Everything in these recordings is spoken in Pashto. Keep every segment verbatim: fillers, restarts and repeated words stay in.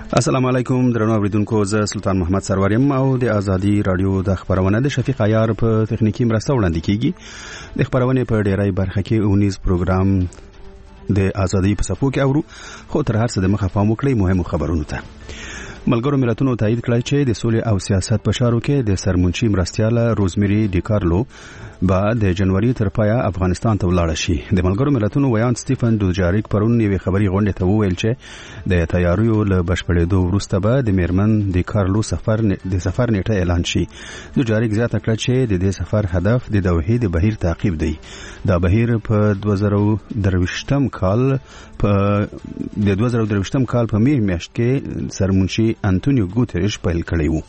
السلام علیکم درنو اوریدونکو، زه سلطان محمد سروریم او د ازادي رادیو د خبرونه د شفیق عیار په تخنیکی مرسته وړاندې کیږي. د خبرونه په ډیرای برخه کې اونیز پروګرام د ازادي په صفو کې اورو، خو تر هر څه د مخه پام وکړئ مهمو خبرونو ته. ملګرو ملتونو تایید کړی چې د سولې او سیاست په چارو کې د سرمنشي مرستیاله روزمیری ډیکارلو با د جنوري تر پایا افغانستان ته ولاړ شي. د ملګرو ملتونو ویان سټیفن دوجاریک پرون یوې خبري غونډه ته وویل چې د تیاریو له بشپړېدو وروسته به د میرمن ډیکارلو سفر د سفر نیټه اعلان شي. دوجاریک زیاته کړه چې د دې سفر هدف د دوحې د بهیر تعقیب دی. دا بهیر په دوه زره درویشتم کال په د دوه زره درویشتم کال په می میاشت کې سرمنشي انټونیو ګوتریش پیل کړی و.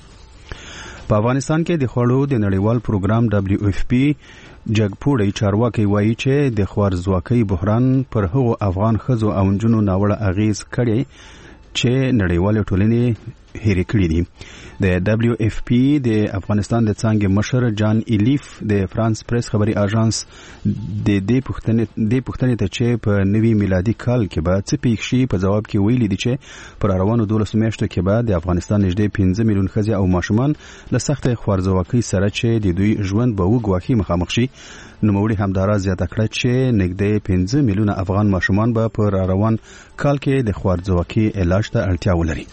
په افغانستان کې د خوړو د نړیوال پروګرام دبليو اف پی جګپوړی چارواکي وایي چې د خوارزواکۍ بحران پر هغو افغان ښځو او نجونو ناوړه اغیز کړي چې نړیوال ټولنې هېرې کړې دي. د دبليو اف پی د افغانستان د څانګې مشر جان ایلیف د فرانس پریس خبري اژانس د دې پښتنې د پښتنې ته چې په نوي میلادي کال کې به څه پیښ شي په جواب کې ویلي دي چې پر روانو دولس میاشتو کې به د افغانستان نږدې پنځه میلیون ښځې او ماشومان له سختې خوارزواکۍ سره چې د دوی ژوند به وګواښي مخامخ شي. نوموړي همدارا زیاته کړه چې نږدې پنځه میلیونه افغان ماشومان به پر روان کال کې د خوارزواکۍ علاج ته اړتیا ولري.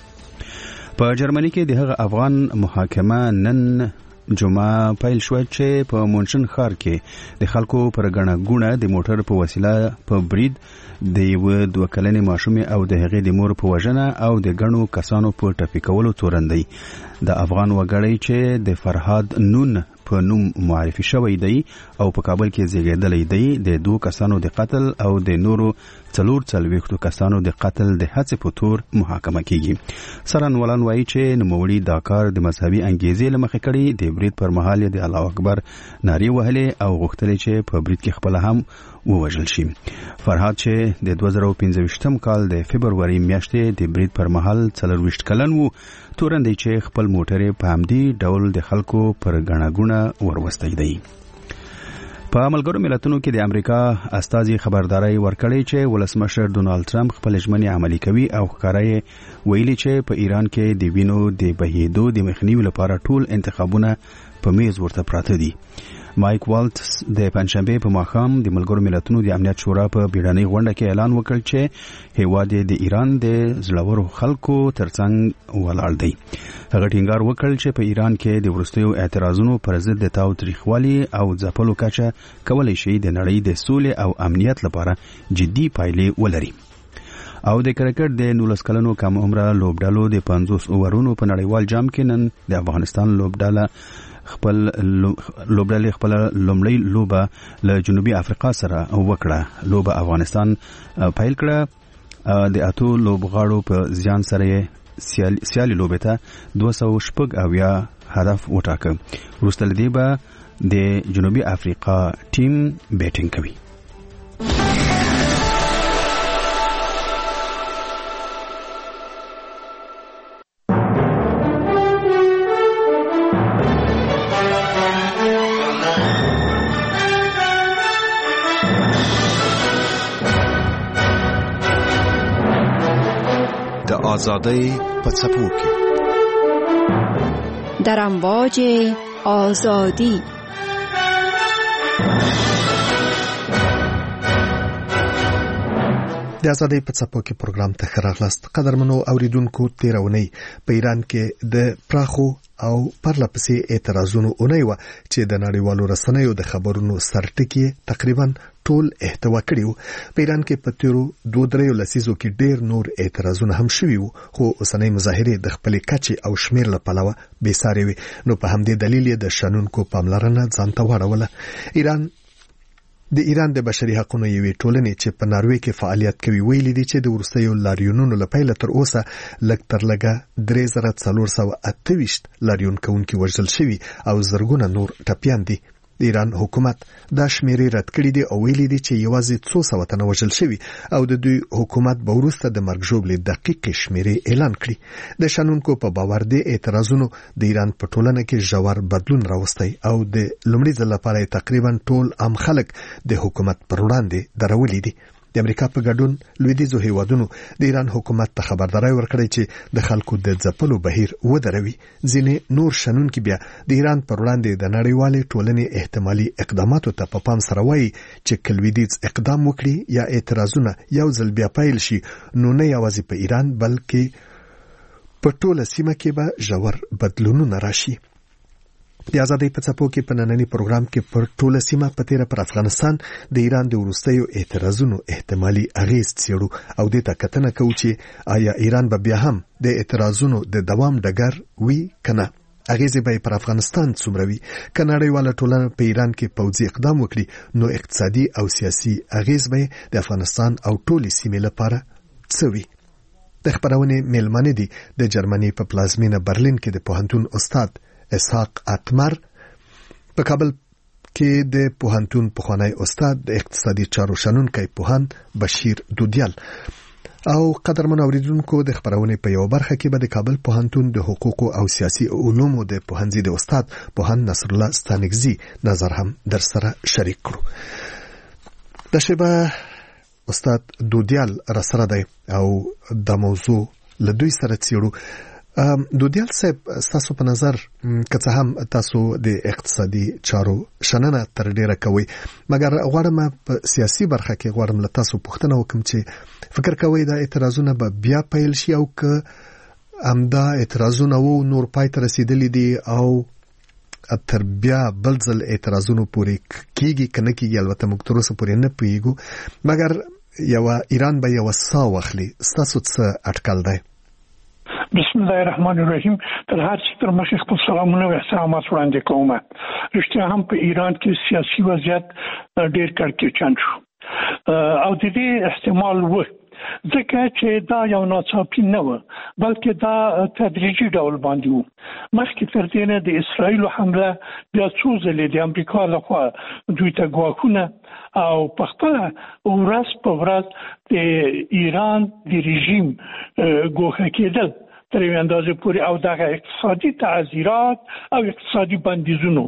په جرمني کې د هغه افغان محاکمه نن جمعه پیل شو چې په مونشن ښار کې د خلکو پر غڼه ګونه د موټر په وسیله په برید د یو دوه کلنې ماشومې او د هغې د مور په وژنه او د غڼو کسانو په ټپي کولو تورندي. د افغان وګړی چې د فرهاد نون په نوم معرفي شوی دی او په کابل کې زیږیدلی دی د دوه کسانو د قتل او د نورو څلور څلوېښتو کسانو د قتل د هڅې په تور محاکمه کیږي. سران ولان وایي چې نوموړي دا کار د مذهبي انګیزې له مخې کړی. د برید پر مهال د الله اکبر نارې وهلې او غوښتلې چې په برید کې خپل هم ووژل شي. فرهاد چې د دوه زره پنځه ویشتم کال د فبروري میاشتې د برید پر مهال څلورویشت کلن و، تورندی چې خپل موټر په همدې ډول د خلکو پر غڼه ګونه وروستی دی. په ملګرو ملتونو کې د امریکا استازي خبرداري ورکړې چې ولسمشر ډونالد ټرمپ خپل ژمنې عملي کوي او ښکارای ویلي چې په ایران کې د وینو د بهیدو د مخنیوي لپاره ټول انتخابونه په میز ورته پراته دي. مایک والټس د پنځشنبه په ماښام د ملګرو ملتونو د امنیت شورا په بیړنۍ غونډه کې اعلان وکړ چې هیواد د ایران د زړورو خلکو ترڅنګ ولاړ دی. هغه ټینګار وکړ چې په ایران کې د وروستیو اعتراضونو پر ضد د تاوتریخوالي او ځپلو کچه کولای شي د نړۍ د سولې او امنیت لپاره جدي پایلې ولري. او د کرکټ د نولس کلنو کم عمره لوبډالو د پنځوس اوورونو په نړیوال جام کې نن د افغانستان لوبډاله خپل لوبډالې خپل لومړی لوبه له جنوبي افریقا سره وکړه. لوبه افغانستان پیل کړه د اتو لوبغاړو په زیان سره سیالي لوبه ته دوه سوه شپږ اویا هدف وټاکه. وروسته له دې به د جنوبي افریقا ټیم بیټینګ کوي. آزادی په څپو کې در امواج آزادی. د ازادۍ په څپو کې پروګرام ته ښه راغلاست. قدرمنو اوریدونکو، تیرونی په ایران کې د پراخو او پرلپسې اعتراضونو اونۍ وه چې د نړیوالو رسنیو د خبرونو سرټکي تقریبا ټول احتوا کړیو. په ایران کې په تیرو دوه دریو لسیزو کې ډیر نور اعتراضونه هم شوي وو، خو اوسنۍ مظاهرې د خپلې کچې او شمیر له پلوه بې سارې وي. نو په همدې دلیل یې د شنونکو پاملرنه ځان ته واړوله. ایران د ایران د بشري حقوقو یوې ټولنې چې په ناروې کې فعالیت کوي ویلي دي چې د وروستیو لاریونونو له پیله تر اوسه لږ تر لږه درې زره څلور سوه اته ویشت لاریون کوونکي وژل شوي او زرګونه نور ټپیان دي. د ایران حکومت دا شمیرې رد کړې دي او ویلي دي چې یوازې څو سوه تنه وژل شوي او د دوی حکومت به وروسته د مرګ ژوبلې دقیقې شمیرې اعلان کړي. د شنونکو په باور دی اعتراضونو د ایران په ټولنه کې ژور بدلون راوستی او د لومړي ځل لپاره تقریبا ټول عام خلک د حکومت پر وړاندې درولي دي. د امریکا په ګډون لویدیځو هیوادونو د ایران حکومت ته خبرداري ورکړې چې د خلکو د ځپلو بهیر ودروي. ځینې نور شنونکي بیا د ایران پر وړاندې د نړیوالې ټولنې احتمالي اقداماتو ته په پام سره وایي چې که لویدیځ اقدام وکړي یا اعتراضونه یو ځل بیا پیل شي نو نه یوازې په ایران بلکې په ټوله سیمه کې به ژور بدلونونه راشي. د ازادۍ په څپو کې په نننی پروګرام کې پر ټوله سیمه په تیره پر افغانستان د ایران د وروستیو اعتراضونو احتمالي اغیز څیړو او دې ته کتنه کوو چې آیا ایران به بیا هم د اعتراضونو د دوام ډګر وي کنه. اغیزې به پر افغانستان څومره وي؟ که نړیواله ټولنه په ایران کې پوځي اقدام وکړي نو اقتصادي او سیاسي اغیز به د افغانستان او ټولې سیمې لپاره څه وي؟ د خبرونې میلمانه دي د جرمني په پلازمینه برلین کې د پوهنتون استاد اسحاق اتمر، په کابل کې د پوهنتون پخوانی استاد د اقتصادي چارو شنونکی پوهان بشیر دودیال او قدرمن اوریدونکو د خبرونې په یو برخه کې به د کابل پوهنتون د حقوق او سیاسي علومو د پوهنځي د استاد پوهان نصر الله ستانګزي نظر هم در سره شریک کړو. د شبه استاد دودیال را سره دی او د موضوع له دوی سره څیړو. دودیال صاحب، تاسو په نظر که څه هم تاسو د اقتصادي چارو شننه تر ډیره کوي، مګر غواړم په سیاسي برخه کې غواړم له تاسو پوښتنه وکم چې فکر کوئ دا اعتراضونه به بیا پیل شي او که همدا اعتراضونه وو نور پای ته رسیدلی دي او تر بیا بل ځل اعتراضونو پورې کیږي کنه کیږي؟ البته موږ تر اوسه پورې نه پوهیږو، مګر یو ایران به یو سا واخلي. ستاسو څه اټکل دی؟ بسم الله الرحمن الرحیم. تر هر څه تر مخکې خپل سلامونه او احترامات وړاندې کوم. رښتیا هم په ایران کې سیاسي وضعیت ډېر کړکېچن شو او د دې احتمال و ځکه چې دا یو ناڅاپي نه و بلکې دا تدریجي ډول باندې و. مخکې تر دې نه د اسرائیلو حمله بیا څو ځلې د امریکا لخوا دوی ته ګواښونه او په خپله ورځ په ورځ د ایران د رژیم ګوښه کېدل تر یوې اندازې پورې او دغه اقتصادي تعذیرات او اقتصادي بندیزونو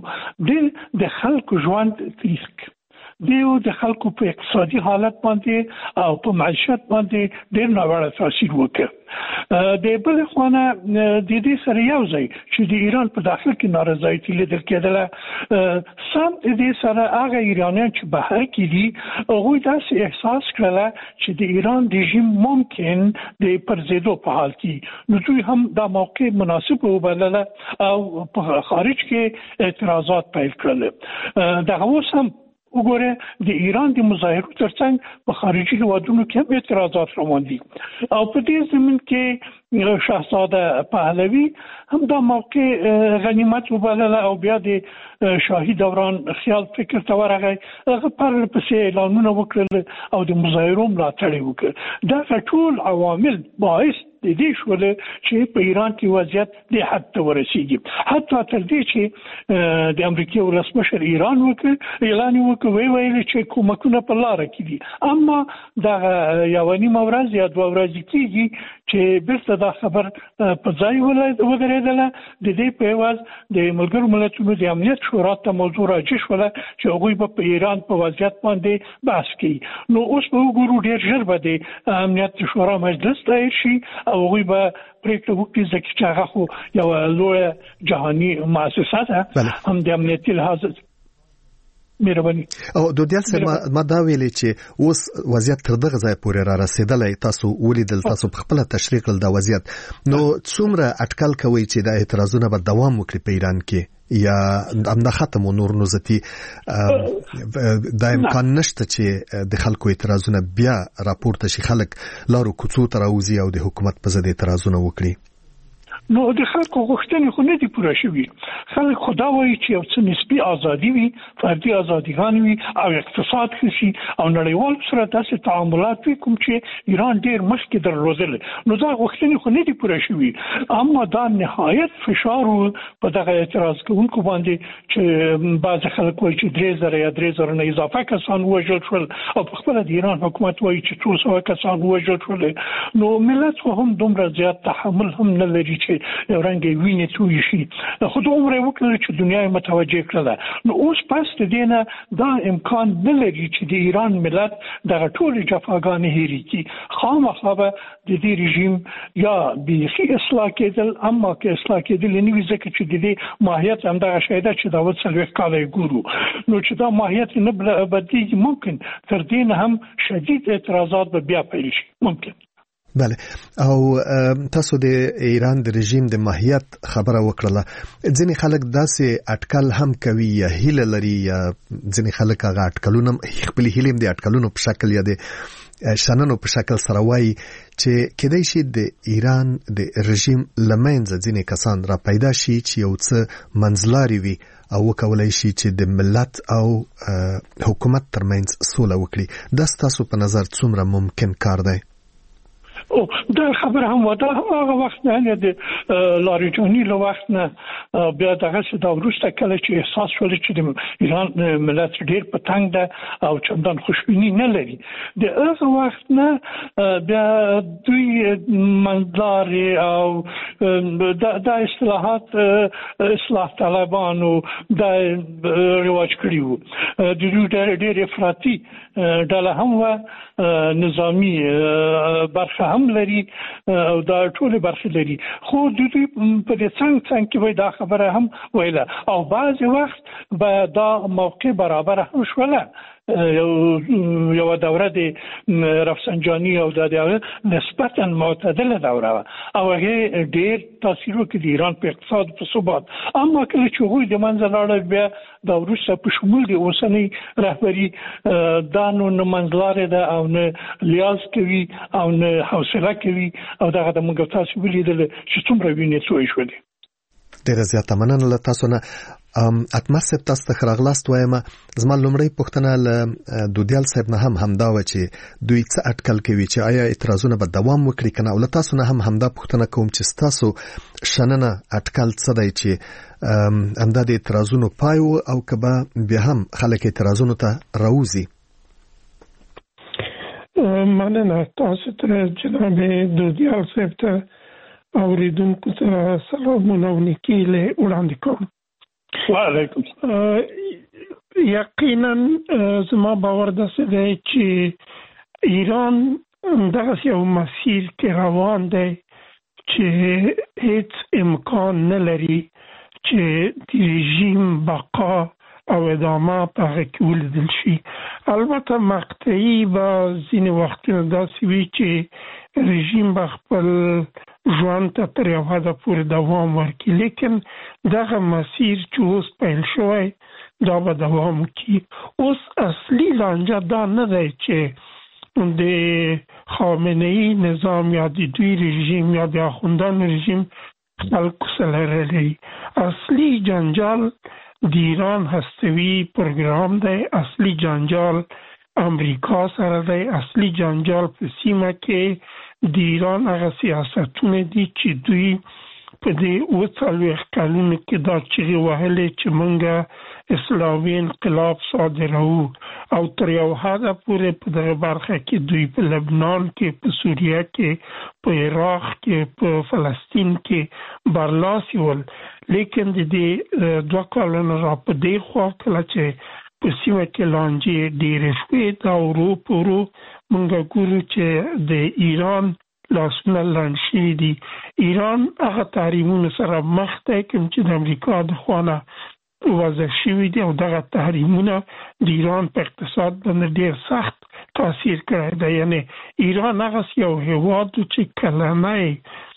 د خلکو ژوند تریخ دیو د خلکو په اقتصادي حالت باندې او په معیشت باندې ډېر ناوړه تاثیر وکړ. د بل خوانه د دې سره یو ځای چې د ایران په داخل کې نارضایتي لیدل کېدله، سم د دې سره هغه ایرانیان چې بهر کې دي هغوی داسې احساس کړله چې د ایران رژیم ممکن د پرځېدو په حال کې، نو دوی هم دا موقع مناسب وبلله او په خارج کې اعتراضات پیل کړل. دغه اوس هم وګوره د ایران د مظاهرو ترڅنګ په خارجي هیوادونو کې هم اعتراضات روان دي او په دې زمين کې شاهزاده پهلوي هم دا موقع غنیمت وبلله او بیا د شاهي دوران خیال فکر ته ورغی، هغه پر پسې اعلانونه وکړل او د مظاهرو ملاتړ وکړ. دا ټول عوامل باعث د دې شول چې په ایران کې وضعیت د حد ته ورسیږي، حتی تر دې چې د امریکا ولسمشر ایران وکړ اعلان وکړ وی ویل چې کومکونه په لار کې دي، اما دا یو نیمه ورځ یا دوه ورځې کېږي چې بیرته دا خبر په ځای ودرېدله. د دې په عوض د ملګرو ملتونو د امنیت شورا ته موضوع راجع شوله چې هغوی به په ایران په وضعیت باندې بحث کوي. نو اوس به وګورو ډېر ژر به د امنیت شورا مجلس دایر شي او هغوی به پریکړه وکړي، ځکه چې هغه خو یوه لویه جهاني مؤسسه ده هم د امنیتي لحاظ. مهرباني. او دودیال صاحب ما دا ویلې چې اوس وضعیت تر دغه ځای پورې را رسیدلی، تاسو ولیدل، تاسو په خپله تشریح کړل دا وضعیت، نو څومره اټکل کوئ چې دا اعتراضونه به دوام وکړي په ایران کې یا همدا ختم و نور نوزتي دا امکان نشته چې د خلکو اعتراضونه بیا راپورته شي، خلک لارو کوڅو ته راوځي او د حکومت په ضد اعتراضونه وکړي؟ نو د خلکو غوښتنې خو نه دي پوره شوي. خلک خو دا وایي چې یو څه نسبي ازادي وي، فردي ازادیګان وي او اقتصاد ښه شي او نړیوالو سره داسې تعاملات وي کوم چې ایران ډېر مخکې درلودل. نو دا غوښتنې خو نه دي پوره شوي، اما دا نهایت فشار په دغه اعتراض کوونکو باندې چې بعض خلک وایي چې درې زره یا درې زره نه اضافه کسان ووژل شول او په خپله د ایران حکومت وایي چې څو سوه کسان ووژل شول. نو ملت خو هم دومره زیات تحمل هم نه لري چې چې یو رنګ ویني توي شي خو دومره وکړل چې دنیا متوجه کړله نو اوس پس د دینه دا امکان نه لري چې د ایران ملت دغه ټول جفاګانې هېري کی خامخا به د دې رژیم یا بیخي اصلاح کېدل اما که اصلاح کېدل نه وي ځکه چې د دې ماهیت هم دغه شی ده چې دا وڅلوېښت کاله یې ګورو نو چې دا ماهیت نه بدلېږي ممکن تر دې نه هم شدید اعتراضات به بیا پیل شي ممکن بله او تاسو د ایران د رژیم د ماهیت خبره وکړه ځینې خلک داسې اټکل هم کوي یا هیله لري یا ځینې خلک هغه اټکلونه خپل هیله د اټکلونو په شکل یا د شننو په شکل سره وایي چې کېدای شي د ایران د رژیم لمنځه ځینې کسان را پیدا شي چې یو څه منځلاري وي او وکولای شي چې د ملت او حکومت ترمنځ سوله وکړي دا ستاسو په نظر څومره ممکن کار دی او دا خبر هم ودا هغه وخت نه د لاریجانی له وخت نه بیا دغه څه دا ورسته کله چې احساس شول چې د ایران ملت ډیر په تنګ ده او چندان خوشبینی نه لري د هغه وخت نه بیا دوی منځلار او دا اصلاحات اصلاح طلبانو دا رواج کړیو د دوی ډیر افراطي ډله هم و نظامی برخه هم لري او دا ټول برخه لري خو د دوی په دې څنګه څنګه وای دا خبره هم ویله او بعضی وخت به دا موقع برابر هم شوله یو یو دوره د رفسنجانی او د نسبتا معتدله دوره او هغه ډیر تاثیر وکړي د ایران په اقتصاد په ثبات اما کله چې هغوی د منځ لاړل بیا د روسیا په شمول د اوسنۍ رهبری دانو نه منځلاره ده او نه لیاز کوي او نه حوصله کوي او دغه د موږ تاسو ولیدل چې څومره وینې څوې شو دي ډیره زیاته مننه له تاسو نه اتمر صاحب تاسو ته راغلاست وایم زما لومړی پوښتنه له دودیال صاحب نه هم همدا و چې دوی څه اټکل کوي چې آیا اعتراضونه به دوام وکړي کنه او له تاسو نه هم همدا پوښتنه کوم چې تاسو شننه اټکل څه دی چې همدا د اعتراضونو پای او کبه بیا هم خلک اعتراضونو ته راوځي مننه تاسو ته جناب دودیال صاحب ته اوریدونکو ته سلامونه او نیکیله وړاندې کوم وعلیکم یقینا زما باور داسې دی چې ایران دغه یو مسیر کې روان دی چې هیڅ امکان نه لري چې د رژیم بقا او ادامه په هغه کې ولیدل شي البته مقطعي به ځینې وختونه داسې وي چې رژیم به خپل ژوند ته تر یو حده پورې دوام ورکړي لیکن دغه مسیر چې اوس پیل شوی دا به دوام وکړي اوس اصلي لانجه دا نه دی چې د خامنه‌ای نظام یا د دوی رژیم یا د اخوندانو رژیم خلکو سره لري اصلي جنجال د ایران هستوي پروګرام دی اصلي جنجال امریکا سره دی اصلي جنجال په سیمه کې د ایران هغه سیاستونه دي چې دوی په دې اوه څلوېښت کلونو کې دا چیغې وهلې چې موږ اسلامي انقلاب صادروو او تر یو حده پورې په دغه برخه کې دوی په لبنان کې په سوریه کې په عراق کې په فلسطین کې برلاسي ول لیکن د دې دوه کلونو را په دې خوا کله چې په سیمه کې لانجې ډېرې شوې دا ورو په ورو موږ ګورو چې د ایران لاسونه لاندې شوي دي ایران هغه تحریمونو سره مخ دی کوم چې د امریکا د خوا نه وضع شوي دي او دغه تحریمونه د ایران په اقتصاد باندې ډېر سخت تاثیر کړی دی یعنې ایران هغه یو هېواد چې کلنی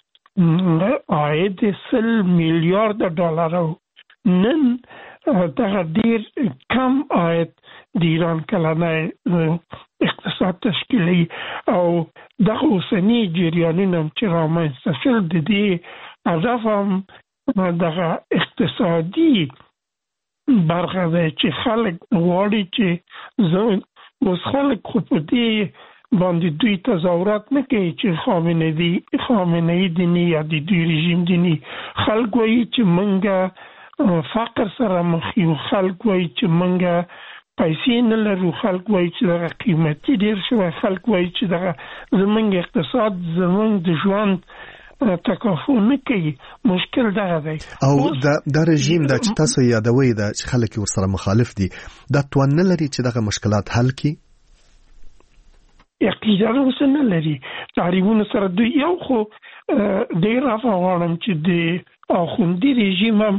عاید سل میلیارده ډالر نن دغه ډېر کم عاید د ایران کلنی اقتصاد تشکیلي او دغه اوسني جریانونه چې رامنځته شول د دې هدف هم دغه اقتصادي برخه ده چې خلک غواړي چې زه اوس خلک خو په دې باندې دوی تظاهرات نه کوي چې خامنه دي خامنه‌ای دیني یا د دوی رژیم دیني خلک وایي چې موږ فقر سره مخ یو خلک وایي چې موږ پیسې نه لرو خلک وایي چې دغه قیمتي ډېر شوی خلک وایي چې دغه زموږ اقتصاد زموږ د ژوند تکافو نه کوي. مشکل دا دی او دا د رژیم د چې تاسو یادوي د چې خلک ورسره مخالف دي دا توان نه لري چې دغه مشکلات حل کړي. یقینا وسنه لري تعریفونه سره دوی یو خو ډیر افغانم چې د اخوندي رژیم هم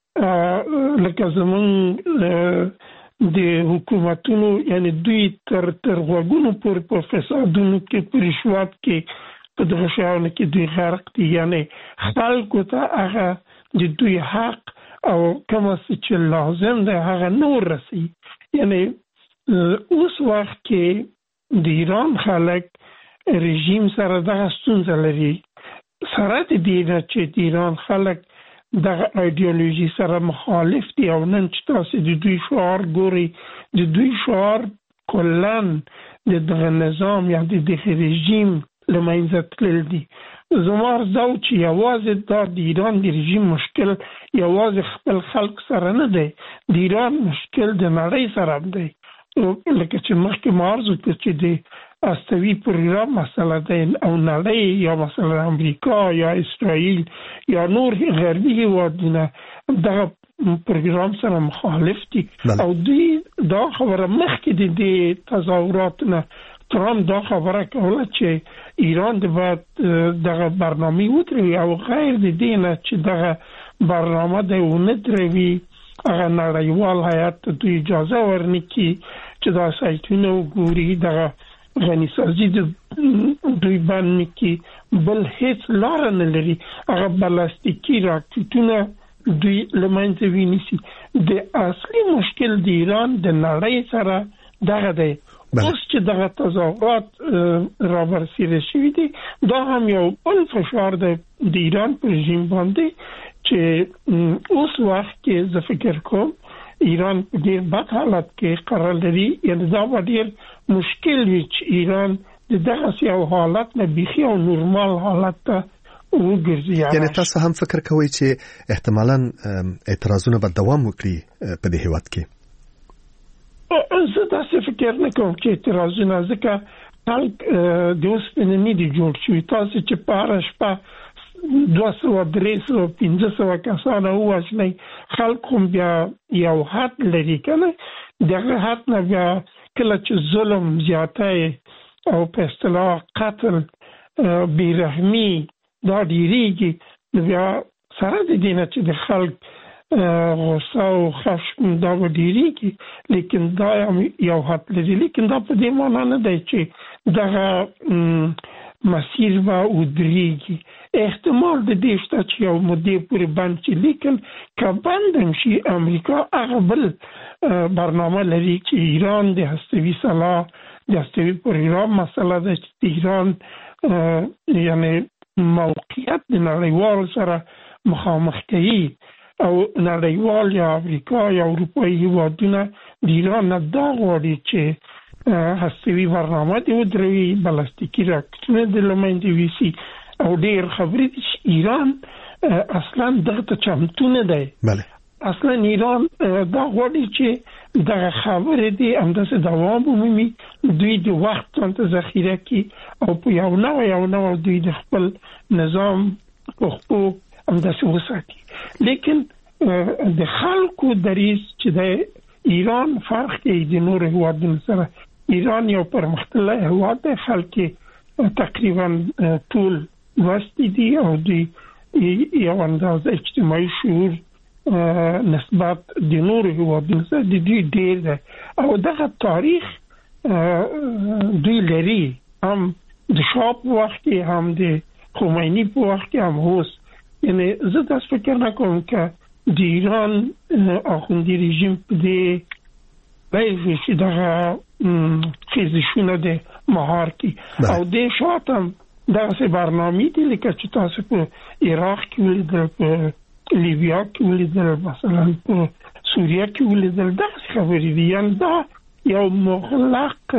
لکه زمون د حکومتونو یعنی دوی تر تر غوګونو پر په فسادونو کې پر رشوت کې په دغه شاونه کې دوی غرق دي. یعنی خلکو ته هغه د دوی حق او کوم چې لازم دی هغه نور رسي. یعنی اوس وخت کې د ایران خلک رژیم سره دغه ستونزه لري سره د دې چې د ایران خلک دغه ایدئولوژي سره مخالف دي او نن چې تاسو د دوی شعار ګوري د دوی شعار کلن د دغه نظام یا د دغه رژیم لمنځه تلل دي. زما ارزو چې یوازې دا د ایران د رژیم مشکل یوازې خپل خلک سره نه دی، د ایران مشکل د نړۍ سره دی. لکه چې مخکې ما عرض وکړ چې د استوي پروګرام مسله ده او نړۍ یا مثلا امریکا یا اسرائیل یا نور غربي هیوادونه دغه پروګرام سره مخالف دي او دوی دا خبره مخکې د تظاهراتونه ترام دا خبره کوله چې ایران د باید دغه برنامه وتروي او غیر د دې نه چې دغه برنامه د ونه تروي هغه نړیوال هیئت دوی اجازه ورنکړي چې دا سایتونه وګوري دغه غنی سازي د دوی باندې کې بل هیڅ لار نه لري. هغه بلاستیکي راکټونه دوی لمنځه ویني. د اصلي مشکل د ایران د نړۍ سره دغه دی. اوس چې دغه تظاهرات را برسېره شوي دي دا هم یو بل فشار دی د ایران په رژیم باندې چې اوس وخت کې زه فکر کوم ایران ډېر بد حالت کې قرار لري. یعنی دا به ډېر مشکل وي چې ایران د دغسې یو حالت نه بیخي او نورمال حالت ته وګرځي. یعنی تاسو هم فکر کوئ چې احتمالاً اعتراضونه به دوام وکړي په دې هیواد کې؟ زه داسې فکر نه کوم چې اعتراضونه ځکه خلک د اوسپنې نه دي جوړ شوي. تاسو چې په هره شپه دوه سوه درې سوه پنځه سوه کسانه ووژنئ خلک هم بیا یو حد لري که نه دغه حد نه بیا کله چې ظلم زیاتی او په اصطلاح قتل بېرحمي دا ډېرېږي نو بیا سره د دې نه چې د خلک غصه او خشم دا به ډېرېږي لیکن دا یو حد لري. لیکن دا په دې معنا نه دی چې دغه مسیر به ودرېږي. احتمال د دې شته چې یو مودې پورې بند شي لیکن که بند هم شي امریکا هغه بل برنامه لري چې ایران د هستوي سلاح د هستوي پروګرام مسله ده چې د ایران یعنی موقعیت د نړیوال سره مخامخ کوي او نړیوال یا امریکا یا اروپایي هیوادونه د ایران نه دا غواړي چې هستوي برنامه دې ودروي بلاستیکي راکټونه دې له منځه یوسي او ډېر خبرې دي چې ایران اصلا دغه ته چمتو نه دی. اصلا ایران دا غواړي چې دغه خبرې دې همداسې دوام ومومي دوی د وخت ځانته ذخیره کړي او په یو نوع یو نوع دوی د خپل نظام پخپو همداسې وساتي. لیکن د خلکو دریځ چې د ایران فرق کوي د نورو هیوادونو سره. ایران یو پرمختللی هیواد دی، خلک تقریبا ټول لوستي دي او دوی یو اندازه اجتماعي شعور نسبت د نورو هیوادونو سره د دوی ډېر دی او دغه تاریخ دوی لري هم د شاه په وخت کې هم د خمیني په وخت کې هم اوس. یعنی زه داسې فکر نه کوم که د ایران اخوندي رژیم په دې وایي چې دغه خیزشونه د مهار کړي او دې شاته هم دغسې برنامې دي لکه چې تاسو په عراق کې ولیدل، په لیبیا کې ولیدل، مثلا په سوریه کې ولیدل. دغسې خبرې دي. یعنی دا یو مغلق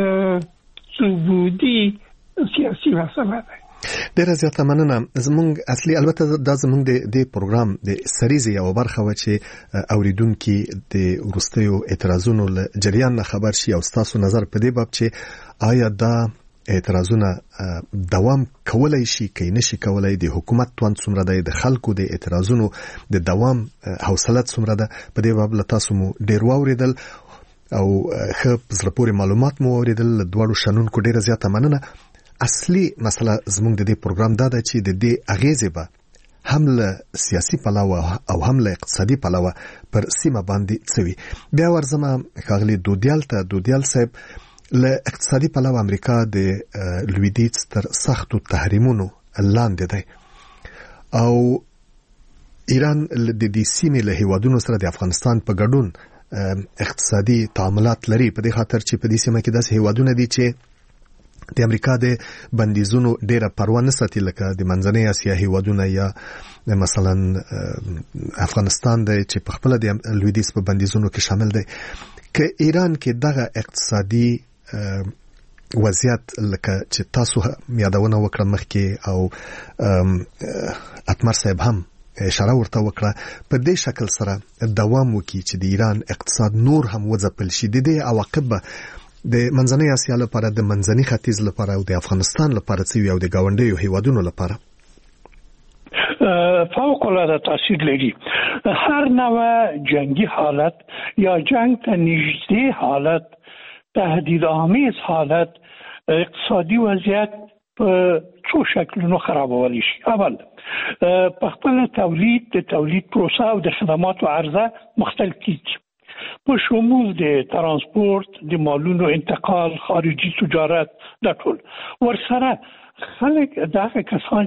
ثبوتي سیاسي مسله ده. ډیره زیاته مننه. زمونږ اصلي البته دا زمونږ د دې پروګرام د سریزې یو برخه و چې اوریدونکو د ورستیو اعتراضونو له جریان نه خبر شي او تاسو نظر په دې باب چې آیا دا اعتراضونه دوام کولای شي کې نشي کولای د حکومت توان څومره دی د خلکو د اعتراضونو د دوام حوصله څومره ده په دې باب له تاسو مو ډیر واوریدل او خپ زړه پورې معلومات مو اوریدل دواړو شنونکو ډیره زیاته مننه. اصلي مسله زموږ د دې پروګرام دا ده چې د دې اغیزه به هم له سیاسي پلوه او هم له اقتصادي پلوه پر سیمه باندې څوي. بیا ورزمه ښاغلي دودیال ته دودیال صاحب له اقتصادي پلوه امریکا د لویدیځ تر سختو تحریمونو لاندې دی او ایران د دې سیمې له هیوادونو سره د افغانستان په ګډون اقتصادي تعاملات لري په دې خاطر چې په دې سیمه کې داسې هیوادونه دي چې د امریکا د بندیزونو ډیره پروا نه ساتي لکه د منځنۍ اسیا هیوادونه یا مثلا افغانستان دی چې په خپل د لویدیځ په بندیزونو کې شامل دی. که ایران کې دغه اقتصادي وضعیت لکه چې تاسو یادونه وکړه مخکې او اتمر صاحب هم اشاره ورته وکړه په دې شکل سره دوام وکړي چې د ایران اقتصاد نور هم وځپل شي د دې عواقب د منځنۍ اسیا لپاره د منځني ختیځ لپاره او د افغانستان لپاره څه او د گاونډیو هیوادونو لپاره فوق العاده تاثیر لري. هر نوع جنگی حالت یا جنگ ته نږدې حالت تهدید آمیز حالت اقتصادي وضعیت په څو شکلونو خرابولی شي. اول په خپل تولید د تولید پروسه او د خدماتو عرضه مختلف کیږي په شمول د ترانسپورت د مالونو انتقال خارجي تجارت د ټول ورسره خلک دغه کسان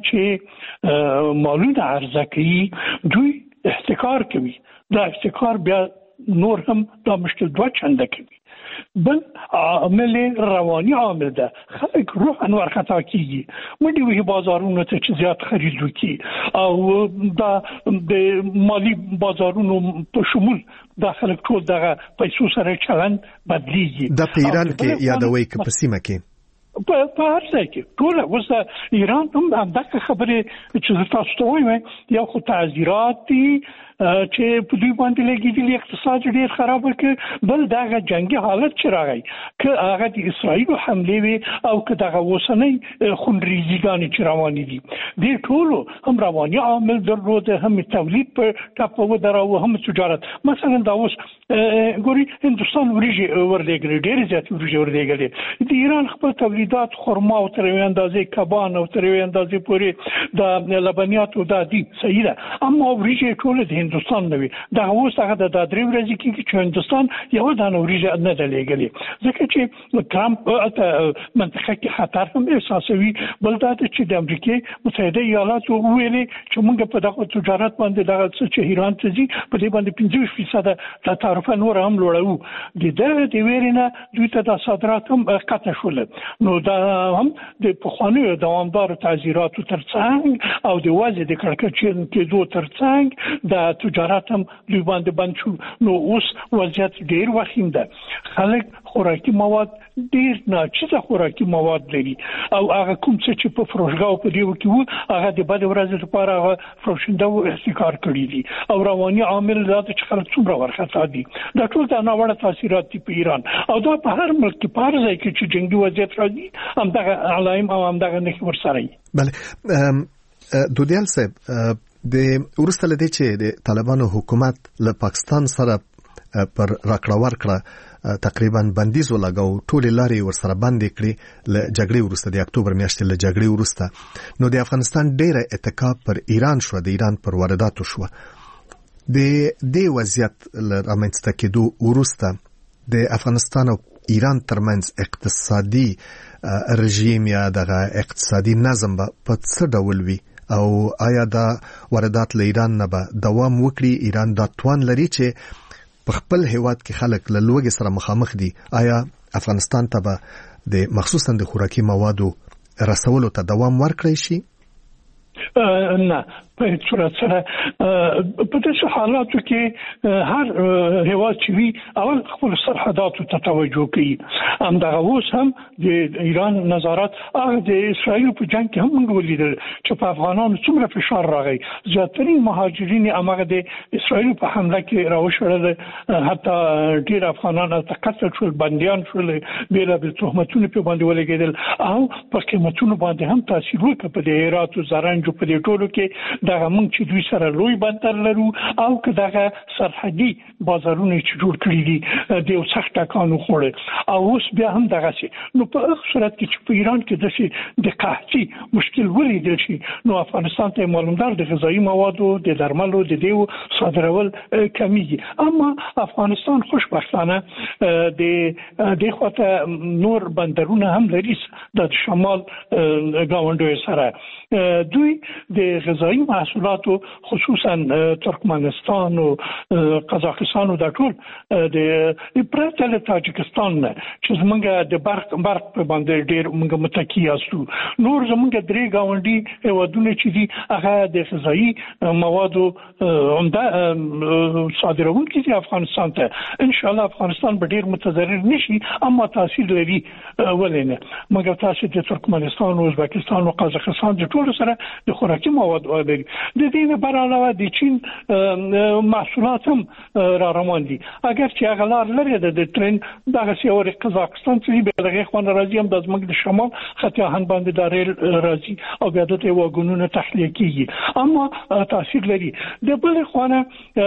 چې مالونه عرضه کوي دوی احتکار کوي. دا احتکار بیا نور هم دا مشکل دوه چنده کوي. بل عامل روانی عامل ده خلک روحاً ورخطا کیږي مډي وی بازارونو ته چې زیات خرید وکي او دا د مالی بازارونو په شمول داخله ټول دغه پیسو سره چلند بدلیږي. د ایران کې یادوي کې په سیمه کې په په هر ځای کې ټول اوس ایران هم دغه خبره چې تاسو ته وایم یو خو تعذيرات دي چې په دوی باندې لګیدلی اقتصاد ډیر خراب کړ. بل دغه جنگي حالت چې راغی که هغه د اسرائیل حمله وي او که دغه وسنۍ خونریزیګان چې روانې دي د ټولو هم رواني عامل درلود هم تولید په ټاپو دراو هم تجارت. مثلا دا اوس ګوري هندستان وريجي ورلګل ډیر زیات وريجي ورلګل د ایران خپل تولیدات خرما او تر یو اندازې کبان او تر یو اندازې پورې د لبنیات او د دې صحیح ده اما وريجي ټول د هندستان نوي دا اوس هغه د درې ورځې کې چې هندستان یو د نوريجه نه دلېګلې ځکه چې ترامپ منطقه کې خطر هم احساسوي. بل دا چې د امریکای متحده ایالاتو ویلي چې موږ په دغه تجارت باندې دغه چې ایران ته ځي په دې باندې پنځه فیصد د تعرفه نور هم لوړو د دغه د ویرینه دوی ته د صادرات هم قطع شول. نو دا هم د پخوانیو دوامدار تعذيراتو ترڅنګ او د وضع د کړکېچ کې دوه ترڅنګ د تجارت هم دوی باندې بند شو. نو اوس وضعیت ډیر وخیم ده. خلک خوراکي مواد ډیر ناچیزه خوراکي مواد لري او هغه کوم څه چې په فروشګاو په دیو کې وو هغه د بد ورځې لپاره هغه فروشنده او احتکار کړی دي او رواني عامل ذات چې خلک څومره ورخطا دي. دا ټول د ناوړه تاثیرات دي په ایران او دا په هر ملک کې په هر ځای کې چې جنگي وضعیت راځي هم دغه علایم او هم دغه نه ورسره. بله دودیال صاحب د ورسته لدی چې د طالبانو حکومت له پاکستان سره پر راکړه ورکړه تقریبا بندیز ولګاو ټول لارې ورسره بندې کړې ل جګړې ورسته د اکتوبر میاشتې ل جګړې ورسته نو د افغانستان ډیره اتکا پر ایران شو د ایران پر وارداتو شو. د دې وضعیت ل رامنځته کېدو ورسته د افغانستان او ایران ترمنځ اقتصادي رژیم یا دغه اقتصادي نظم په څه ډول وي او آیا دا واردات له ایران نه به دوام وکړي؟ ایران دا توان لري چې په خپل هیواد کې خلک له لوږې سره مخامخ دي. آیا افغانستان ته به د مخصوصا د خوراکي موادو رسولو ته دوام ورکړي شي؟ نه په صورت سره په داسې حالاتو کې هر هیواد چې وي اول خپل سرحداتو ته توجه کوي. همدغه اوس هم د ایران نظارت هغه د اسرائیل په جنگ کې هم موږ ولیدل چې په افغانانو څومره فشار راغی. زیاترین مهاجرین هغه د اسرائیل په حمله کې راوشړل، حتی ډیر افغانان ته قتل شول، بنديان شول، بیره به تهمتونه په باندې ولګیدل او په قیمتونو باندې هم تاثیر وکړ په د هرات او زرنج په دې ټولو کې. دغه موږ چې دوی سره لوی بندر لرو او که دغه سرحدي بازارونه چې جوړ کړی دي د یو سخت ټکانو خوړل او اوس بیا هم دغه سي. نو په هغه صورت کې چې په ایران کې د د قحطي مشکل ولیدل شي نو افغانستان ته معلومدار د غذایی موادو د درملو د دیو صادرول کمیږي. اما افغانستان خوشبختانه د د خواته نور بندرونه هم لري د شمال گاونډیو سره. دوی د غذایی محصولاتو خصوصا ترکمنستان او قزاقستان او د ټول د پرتل تاجکستان چې زمونږ د برق برق په باندې ډیر موږ متکی یاستو. نور زمونږ درې گاونډي هیوادونه چې دي هغه د غذایی موادو عمده صادرونکي دي افغانستان ته. ان شاء الله افغانستان به ډیر متضرر نشي اما تاثیر لري ولینه. مګر تاسو د ترکمنستان او ازبکستان او قزاقستان د ټول سره د خوراکي مواد لري. د دې نه بر علاوه د چین محصولات هم را روان دي. اگر چې هغه لار لري د ترن دغه سیوري قزاقستان چې به دغه خوان راځي هم د زمګ د شمال خطي هن باندې دارل راځي او بیا د واګونونو تخلیه کیږي اما تاثیر لري. د بل خوانه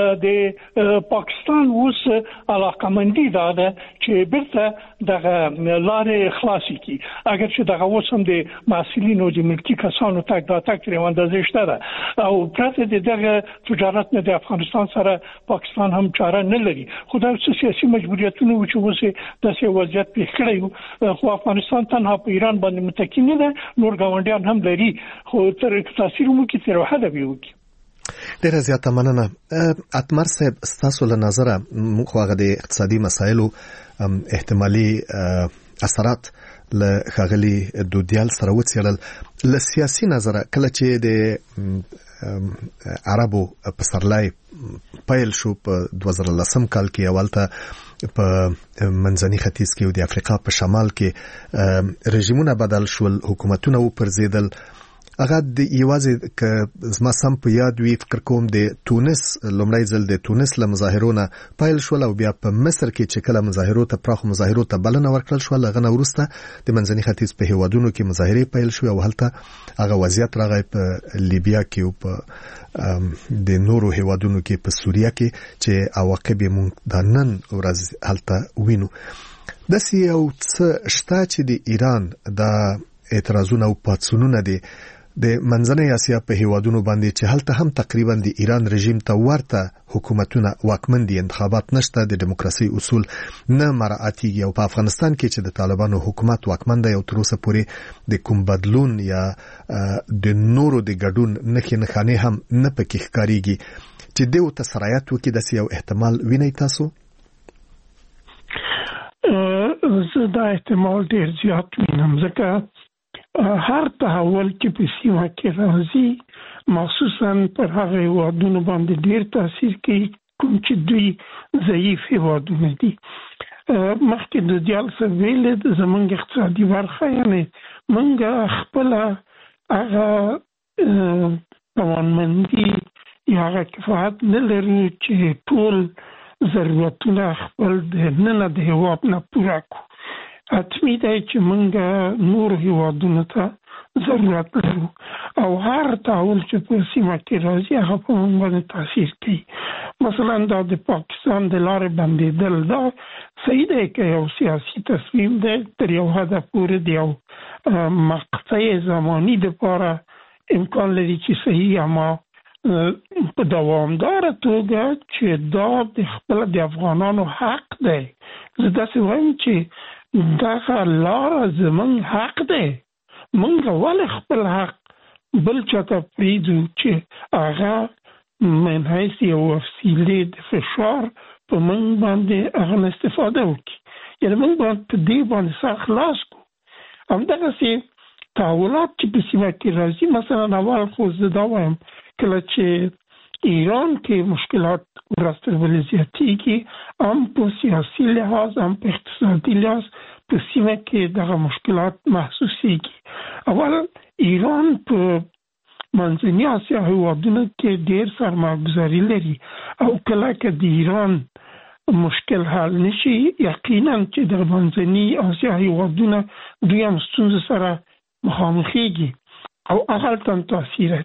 د پاکستان اوس علاقمندي ده چې برته دغه لارې خلاصي کی. اگر چې دغه وسم د مسؤلینو د ملکی کسانو تک دا تک اندازه شته ده او پرته د دغه تجارت نه د افغانستان سره پاکستان هم چاره نه لري. خدای څه سیاسي مجبوریتونه و چې وسه د سیاسي وضعیت په کړیو خو افغانستان تنها په ایران باندې متکی نه ده، نور ګاونډیان هم لري خو تر تاثیر مو کې تر حد ویوږي. ډیره زیاته مننه. اتمر صاحب ستاسو له نظره موږ هغه د اقتصادي مسایلو احتمالي اثرات له خغلی دودیال سره وڅېړل. له سیاسي نظره کله چې د عربو پسرلای پیل شو په دوه زره لسم کال کې اولته په منځني ختیځ کې او د افریقا په شمال کې رژیمونه بدل شول، حکومتونه وپرځیدل. هغه د یوازې ک زما سم په یاد وی فکر کوم د تونس لومړی ځل د تونس له مظاهرونو پیل شول او بیا په مصر کې چې کله مظاهرو ته پراخو مظاهرو ته بلنه ورکړل شو لغه نه ورسته د منځني ختیځ په هیوادونو کې مظاهره پیل شو او هلته هغه وضعیت راغی په لیبیا کې او په د نورو هیوادونو کې په سوریه کې چې عواقب مونږ د نن ورځ هلته وینو. د سیاو څه شته چې د ایران د اعتراضونو او پاتسونونو دي د منځنۍ اسیا په هیوادونو باندې چې هلته هم تقریبا د ایران رژیم ته ورته حکومتونه واکمن دي، انتخابات نشته، د دیموکراسي اصول نه مراعاتيږي او په افغانستان کې چې د طالبانو حکومت واکمن دی او تر اوسه پورې د کوم بدلون یا د نورو د ګډون نښې نښانې هم نه پکې ښکارېږي چې دیو ته سرایت وکړي. داسې یو احتمال وینئ تاسو؟ زه دا احتمال ډیر زیات وینم ځکه هر تحول چې په سیمه کې راځي مخصوصا پر هغه هیوادونو باندې ډیر تاثیر کوي کوم چې دوی ضعیف هیوادونه دي. مخکې د دیال سویل زمونږ اقتصادي برخه یعنی مونږ خپل هغه توانمندي یا هغه کفایت نه لرو چې ټول ضرورتونه خپل د نن د هیواد نه پوره کړو. اتمی دی چې مونږ نور هیوادونو ته ضرورت لرو او هر تحول چې په سیمه کې راځي هغه په مونږ باندې تاثیر کوي. مثلا دا د پاکستان د لارې بندېدل دا صحیح دی که یو سیاسي تصمیم دی تر یو حده پورې د یو مقطع زماني دپاره امکان لري چې صحیح اما په دوامداره توګه چې دا د خپل د افغانانو حق دی. زه داسې وایم چې دغه لاره زمونږ حق دی، مونږ ولې خپل حق بل چاته پرېږدو چې هغه من حیث یو وسیلې د فشار په مونږ باندې هغه نه استفاده وکړي. یعنې مونږ باید په دې باندې سر خلاص کړو. همدغسې تحولات چې په سیمه کې راځي مثلا اول خو زه دا وایم کله چې ایران کې مشکلات ورستر بل زیاتېږي هم په سیاسي لحاظ هم په اقتصادي لحاظ په سیمه کې دغه مشکلات محسوسېږي. اول ایران په منځني اسیا هیوادونو کې ډېر سرمایه‌ګذاري لري او کله چې د ایران مشکل حل نشي یقینا چې د منځني اسیا هیوادونو دوی هم ستونزې سره مخامخېږي او هغه تم تاثیر